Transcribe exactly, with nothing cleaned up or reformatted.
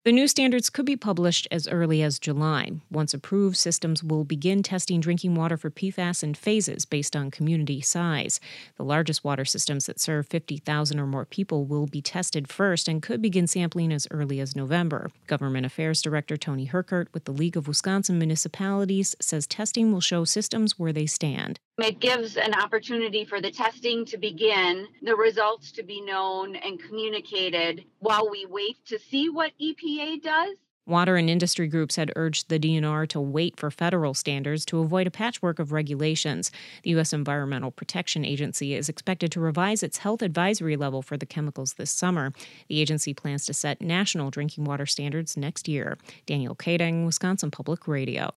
The new standards could be published as early as July. Once approved, systems will begin testing drinking water for P FAS in phases based on community size. The largest water systems that serve fifty thousand or more people will be tested first and could begin sampling as early as November. Government Affairs Director Tony Herkert with the League of Wisconsin Municipalities says testing will show systems where they stand. It gives an opportunity for the testing to begin, the results to be known and communicated while we wait to see what E P A does. Water and industry groups had urged the D N R to wait for federal standards to avoid a patchwork of regulations. The U S Environmental Protection Agency is expected to revise its health advisory level for the chemicals this summer. The agency plans to set national drinking water standards next year. Danielle Kading, Wisconsin Public Radio.